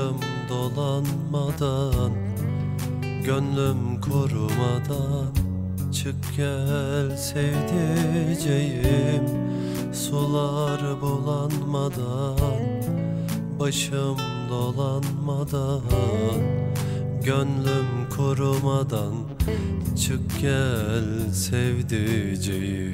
Başım dolanmadan, gönlüm kurumadan, çık gel sevdiceğim. Sular bulanmadan, başım dolanmadan, gönlüm kurumadan, çık gel sevdiceğim.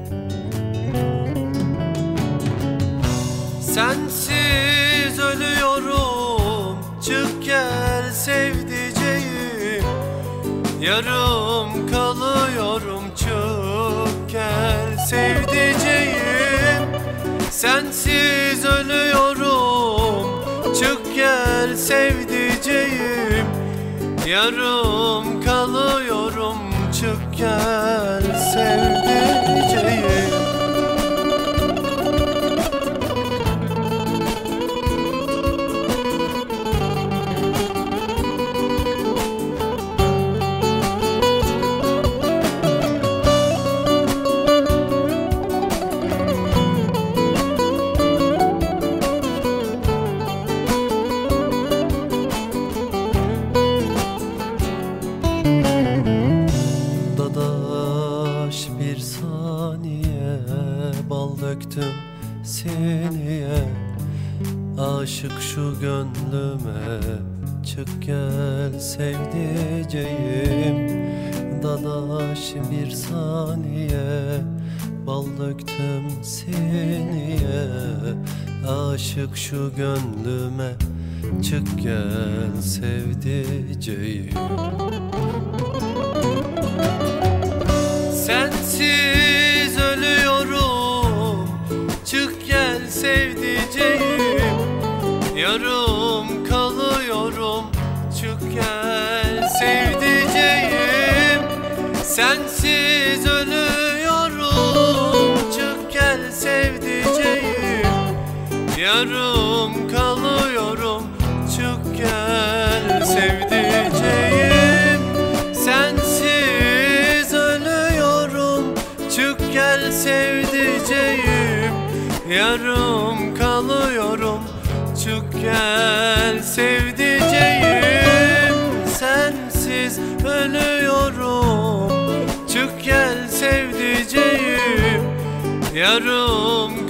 Sensiz ölüyorum, çık gel sevdiceğim. Yarım kalıyorum, çık gel sevdiceğim. Sensiz ölüyorum, çık gel sevdiceğim. Yarım kalıyorum, çık gel sevdiceğim. Dadaş bir saniye, bal döktüm sineye. Aşık şu gönlüme, çık gel sevdiceğim. Dadaş bir saniye, bal döktüm sineye. Aşık şu gönlüme, çık gel sevdiceğim. Sensiz ölüyorum, çık gel sevdiceğim. Yarım kalıyorum, çık gel sevdiceğim. Sensiz ölüyorum, çık gel sevdiceğim. Yarım kalıyorum, çık gel sevdiceğim. Sensiz ölüyorum, çık gel sevdiceğim. Yarım kalıyorum, çık gel sevdiceğim. Sensiz ölüyorum, çık gel sevdiceğim. Yarım